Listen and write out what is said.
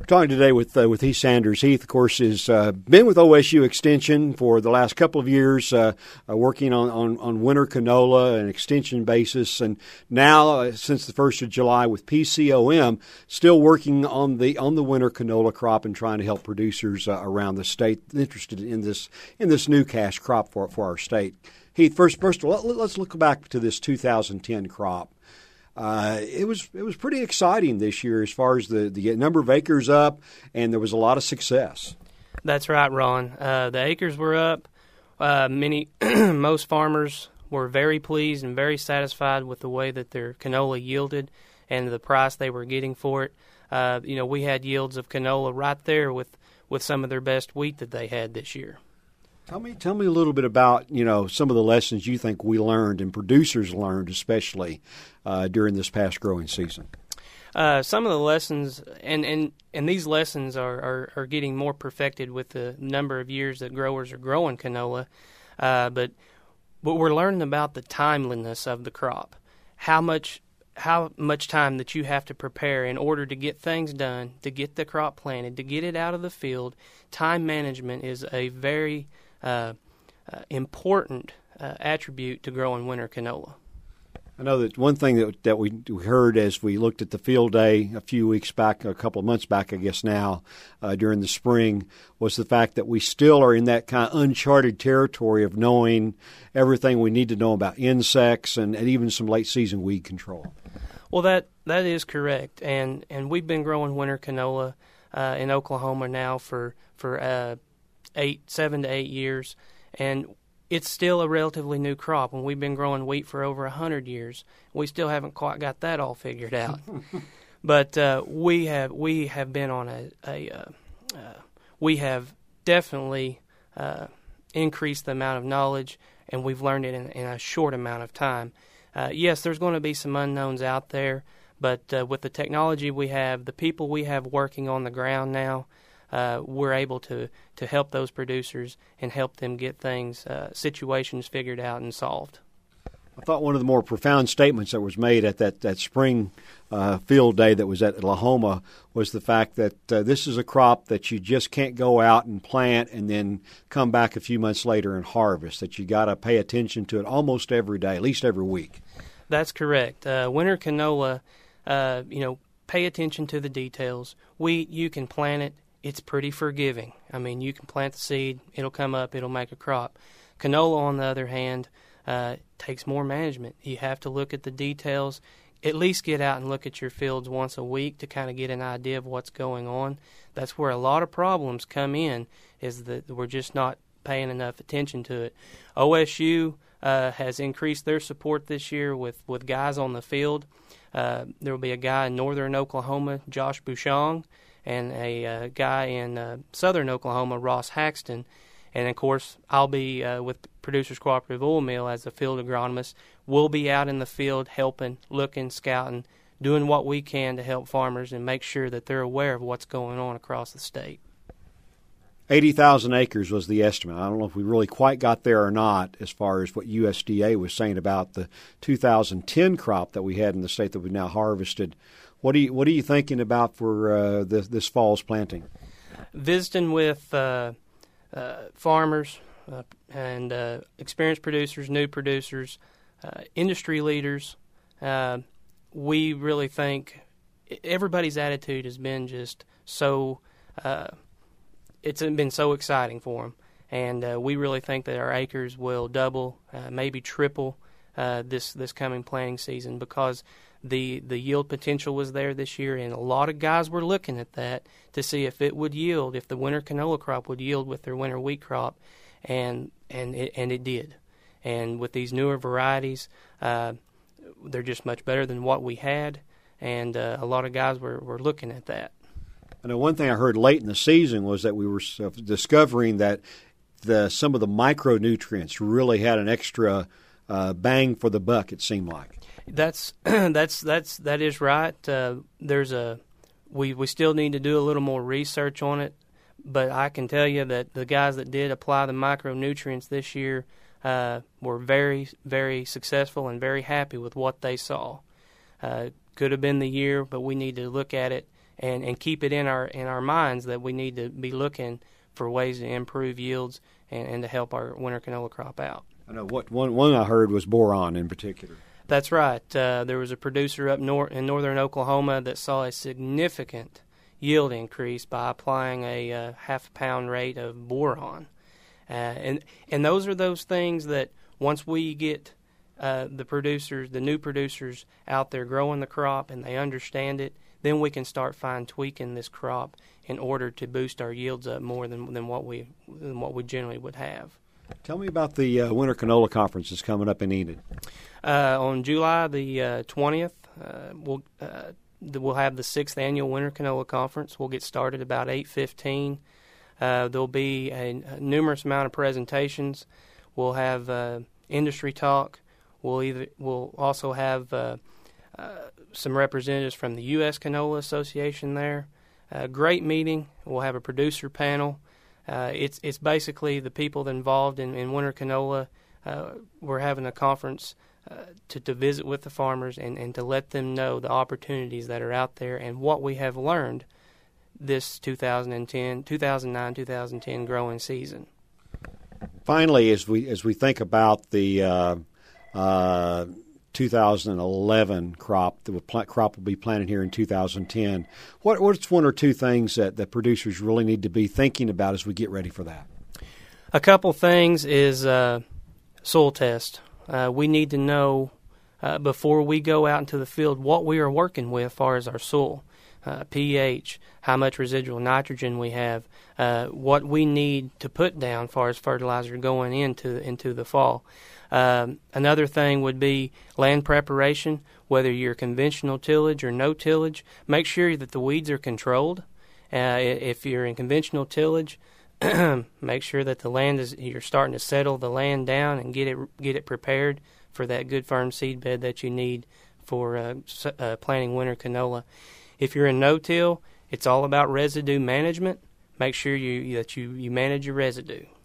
talking today with Heath Sanders. Heath, of course, has been with OSU Extension for the last couple of years, working on winter canola and extension basis, and now since the 1st of July with PCOM, still working on the winter canola crop and trying to help producers around the state interested in this new cash crop for our state. Heath, first of all, let's look back to this 2010 crop. It was pretty exciting this year as far as the number of acres up, and there was a lot of success. That's right, Ron. The acres were up. Most farmers were very pleased and very satisfied with the way that their canola yielded and the price they were getting for it. We had yields of canola right there with some of their best wheat that they had this year. Tell me a little bit about, some of the lessons you think we learned and producers learned, especially during this past growing season. Some of the lessons, and these lessons are getting more perfected with the number of years that growers are growing canola. But we're learning about the timeliness of the crop, how much time that you have to prepare in order to get things done, to get the crop planted, to get it out of the field. Time management is a very important attribute to growing winter canola. I know that one thing that we heard as we looked at the field day a few weeks back, a couple of months back, I guess now, during the spring, was the fact that we still are in that kind of uncharted territory of knowing everything we need to know about insects and even some late-season weed control. Well, that is correct, and we've been growing winter canola in Oklahoma now for 7 to 8 years, and it's still a relatively new crop. And we've been growing wheat for over 100 years. We still haven't quite got that all figured out. But we have been on we have definitely increased the amount of knowledge, and we've learned it in a short amount of time. Yes, there's going to be some unknowns out there, but with the technology we have, the people we have working on the ground now, we're able to help those producers and help them get things, situations figured out and solved. I thought one of the more profound statements that was made at that spring field day that was at Lahoma was the fact that this is a crop that you just can't go out and plant and then come back a few months later and harvest, that you got to pay attention to it almost every day, at least every week. That's correct. Winter canola, pay attention to the details. Wheat, you can plant it. It's pretty forgiving. I mean, you can plant the seed, it'll come up, it'll make a crop. Canola, on the other hand, takes more management. You have to look at the details, at least get out and look at your fields once a week to kind of get an idea of what's going on. That's where a lot of problems come in, is that we're just not paying enough attention to it. OSU has increased their support this year with guys on the field. There will be a guy in northern Oklahoma, Josh Bouchong, and a guy in southern Oklahoma, Ross Haxton. And, of course, I'll be with Producers Cooperative Oil Mill as a field agronomist. We'll be out in the field helping, looking, scouting, doing what we can to help farmers and make sure that they're aware of what's going on across the state. 80,000 acres was the estimate. I don't know if we really quite got there or not as far as what USDA was saying about the 2010 crop that we had in the state that we've now harvested. What are you thinking about for this fall's planting? Visiting with farmers and experienced producers, new producers, industry leaders, we really think everybody's attitude has been just so it's been so exciting for them. And we really think that our acres will double, maybe triple this coming planting season, because the yield potential was there this year, and a lot of guys were looking at that to see if it would yield, if the winter canola crop would yield with their winter wheat crop, and it did. And with these newer varieties, they're just much better than what we had, and a lot of guys were looking at that. I know one thing I heard late in the season was that we were discovering that some of the micronutrients really had an extra bang for the buck, it seemed like. That is right. We still need to do a little more research on it, but I can tell you that the guys that did apply the micronutrients this year were very, very successful and very happy with what they saw. Could have been the year, but we need to look at it and keep it in our minds that we need to be looking for ways to improve yields and to help our winter canola crop out. I know one I heard was boron in particular. That's right. There was a producer up in northern Oklahoma that saw a significant yield increase by applying a half-pound rate of boron. And those are those things that once we get the new producers out there growing the crop and they understand it, then we can start fine-tweaking this crop in order to boost our yields up more than what we generally would have. Tell me about the Winter Canola Conference that's coming up in Enid. On July the 20th, we'll have the 6th Annual Winter Canola Conference. We'll get started about 8:15. There'll be a numerous amount of presentations. We'll have industry talk. We'll also have some representatives from the U.S. Canola Association there. Great meeting. We'll have a producer panel. It's basically the people involved in winter canola. We're having a conference to visit with the farmers and to let them know the opportunities that are out there and what we have learned this 2009-2010 growing season. Finally, as we think about the 2011 crop, the crop will be planted here in 2010. What's one or two things that producers really need to be thinking about as we get ready for that? A couple things is soil test. We need to know before we go out into the field what we are working with as far as our soil, pH, how much residual nitrogen we have, what we need to put down as far as fertilizer going into the fall. Another thing would be land preparation, whether you're conventional tillage or no tillage. Make sure that the weeds are controlled. If you're in conventional tillage, make sure that the land you're starting to settle the land down and get it prepared for that good firm seed bed that you need for planting winter canola. If you're in no-till, it's all about residue management. Make sure that you manage your residue.